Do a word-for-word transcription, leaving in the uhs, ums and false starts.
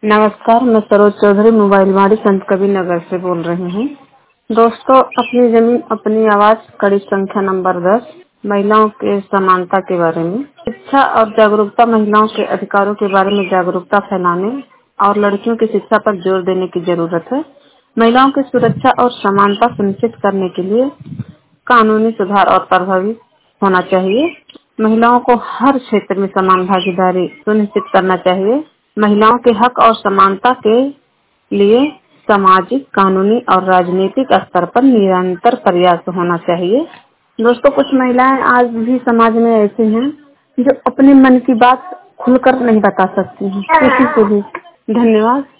नमस्कार, मैं सरोज चौधरी मोबाइल वाड़ी संत कबीर नगर से बोल रही हूँ। दोस्तों, अपनी जमीन अपनी आवाज कड़ी संख्या नंबर दस, महिलाओं के समानता के बारे में शिक्षा और जागरूकता, महिलाओं के अधिकारों के बारे में जागरूकता फैलाने और लड़कियों की शिक्षा पर जोर देने की जरूरत है। महिलाओं की सुरक्षा और समानता सुनिश्चित करने के लिए कानूनी सुधार और प्रभावी होना चाहिए। महिलाओं को हर क्षेत्र में समान भागीदारी सुनिश्चित करना चाहिए। महिलाओं के हक और समानता के लिए सामाजिक, कानूनी और राजनीतिक स्तर पर निरंतर प्रयास होना चाहिए। दोस्तों, कुछ महिलाएं आज भी समाज में ऐसी हैं जो अपने मन की बात खुलकर नहीं बता सकती हैं किसी को भी। धन्यवाद।